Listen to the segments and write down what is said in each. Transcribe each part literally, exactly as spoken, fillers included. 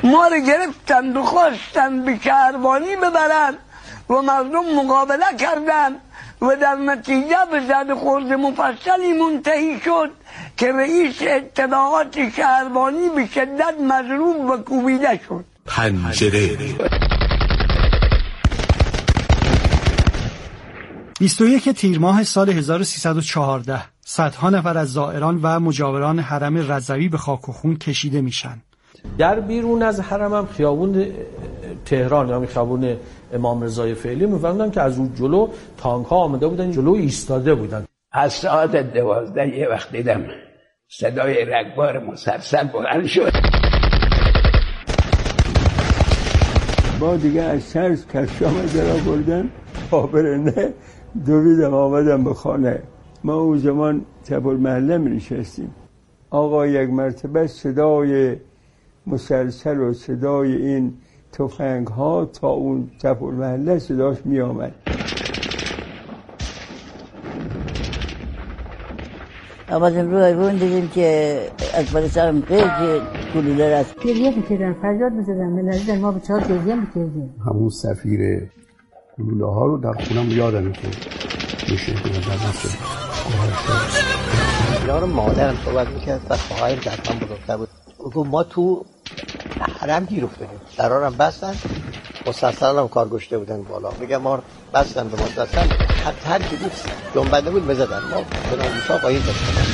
ما رو گرفتند و خواستند به شهربانی ببرن و مردم مقابله کردند و در نتیجه به زد خورد مفصلی منتهی شد که رئیس اطلاعات شهربانی به شدت مضروب و کوبیده شد. پنجره بیست و یک تیر ماه سال هزار و سیصد و چهارده صدها نفر از زائران و مجاوران حرم رضوی به خاک و خون کشیده میشن. در بیرون از حرم هم خیابون تهران یا خیابون امام رضای فعلی می‌فهمیدن که از اون جلو تانک ها آمده بودن، جلو ایستاده بودن. از ساعت دوازده یه وقت دیدم صدای رگبار مسلسل بلند شد. با دیگه از ترس کفشام در آوردن آبرنه دویدم آمدم به خانه. ما اون زمان تبر محله می نشستیم. آقا یک مرتبه صدای مسلسل و صدای این تفنگ ها تا اون تبر محله صداش می آمد. آمدیم روی ایوان دیدیم که از بالا سرم قیل گلوله رست. گریه میکردن، فریاد میزدن، ملازدن ما به چهار گریه میکردیم. همون سفیر گلوله ها رو در خونم یادم که میشه که در دست اینا رو مادرم صحبت میکرد و خواهرم در هم بزرگتر بود. گفت ما تو حرم گیر افتادیم، درارم بستن، مسلسل هم کار گشته بودن بالا. میگم ما بستن به مسلسل، حتی هر کی بود جنبنده بود بزدن. ما به ناموسا قایم داشتن.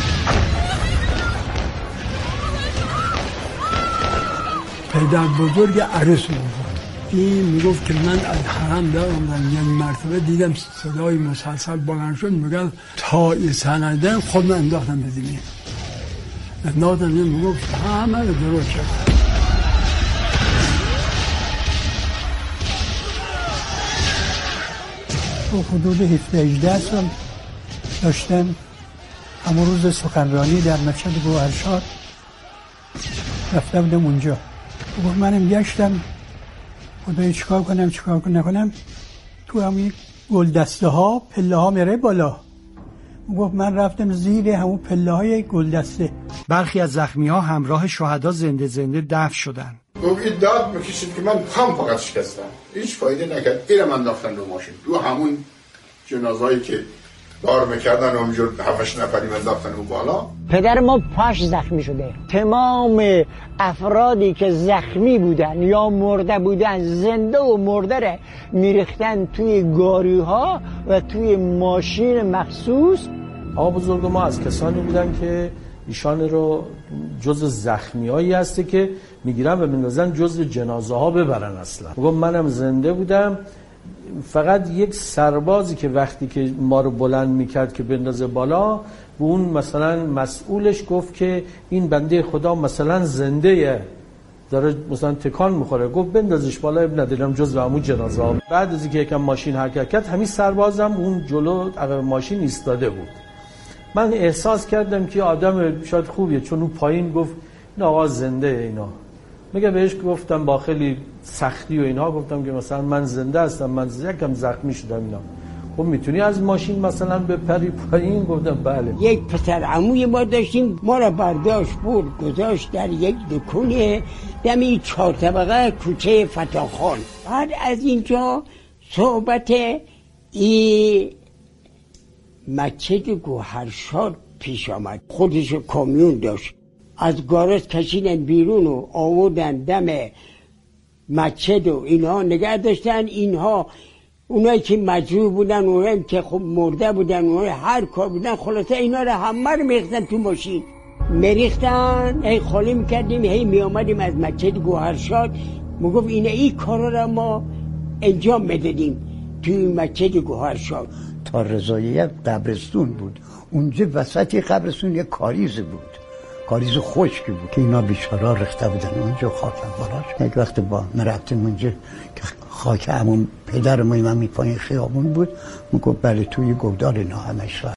پدر بزرگ عروس بود. این میگفت که من از حرم در اومدم، یعنی مرتبه دیدم صدای مسلسل بلند شد، میگن تا این سندن خود من انداختم به زمین. انداختم این میگفت همه رو درست شد. تو حدود هفده هجده سال داشتم همون روز سخنرانی در مسجد گوهرشاد رفته بودم اونجا. گفت منم گشتم خدای چیکار کنم چیکار نکنم. تو همین گل دسته ها پله ها میره بالا. گفت من رفتم زیر همون پله های گل دسته. برخی از زخمی ها همراه شهدا زنده زنده دفن شدن. گفت این داد میکشید که من هم فقط شکستم، هیچ فایده نکرد. اینم انداختن رو ماشین، تو همون جنازهایی که بار میکردن اونجور هفتش نفری انداختن اون بالا. پدر ما پاش زخمی شده. تمام افرادی که زخمی بودن یا مرده بودن، زنده و مرده را میریختن توی گاری ها و توی ماشین مخصوص. آقا بزرگ ما از کسانی بودن که ایشان رو جز زخمی هایی هسته که میگیرن و میندازن جز جنازه ها ببرن. اصلا میگم منم زنده بودم، فقط یک سربازی که وقتی که ما رو بلند میکرد که بندازه بالا، و اون مثلا مسئولش گفت که این بنده خدا مثلا زنده داره مثلا تکان میخوره، گفت بندازش بالا، ندیدم جز همون جنازه ها. بعد از اینکه یکم ماشین حرکت کرد، همین سربازم اون جلو عقب ماشین ایستاده بود. من احساس کردم که آدم شاید خوبیه، چون اون پایین گفت این آقا زنده اینا. میگه بهش گفتم با خیلی سختی و اینها، گفتم که مثلا من زنده هستم، من یکم زخمی شدم اینا. خب میتونی از ماشین مثلا بپری پایین؟ گفتم بله. یک پسر عموی ما داشتیم، ما را برداشت برد گذاشت در یک دکونه دمی چهار طبقه کوچه فتاخان. بعد از اینجا صحبت ای مسجد گوهرشاد پیش آمد. خودش کامیون داشت، از گاراژ کشیدن بیرون و آوردن دم مسجد و اینها نگه داشتن. اینها اونایی که مجروح بودن، اونایی که خب مرده بودن، اونایی هر کار بودن، خلاصه اینا رو همه رو میریختن تو ماشین. میریختن هی خالی میکردیم، هی میامدیم از مسجد گوهرشاد. میگفت اینا این کارا رو ما انجام میدادیم توی مسجد گوهرشاد. تا رضاییت قبرستون بود، اونجا وسط قبرستون یک کاریز بود، کاریز خشکی بود که اینا بیچارا رخته بودن اونجا خاک بالاش. یک وقت با مرفتیم اونجا که خاک همون پدر ما من می پایین خیابون بود، میگفت بله توی گودال اینا همش